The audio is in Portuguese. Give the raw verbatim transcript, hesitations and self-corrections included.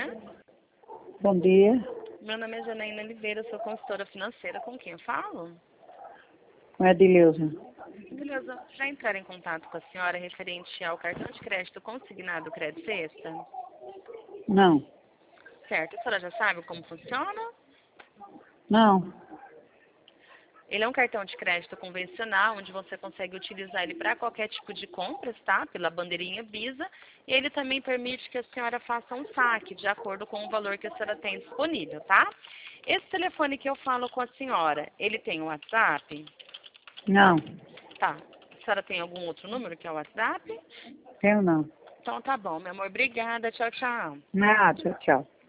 dia. Bom dia. Meu nome é Janaína Oliveira, sou consultora financeira. Com quem eu falo? Com a Edileuza. Beleza. Já entraram em contato com a senhora referente ao cartão de crédito consignado Crédito Sexta? Não. Certo. A senhora já sabe como funciona? Não. Ele é um cartão de crédito convencional, onde você consegue utilizar ele para qualquer tipo de compras, tá? Pela bandeirinha Visa. E ele também permite que a senhora faça um saque, de acordo com o valor que a senhora tem disponível, tá? Esse telefone que eu falo com a senhora, ele tem o WhatsApp? Não. Tá. A senhora tem algum outro número que é o WhatsApp? Tenho não. Então tá bom, meu amor. Obrigada. Tchau, tchau. Nada, tchau.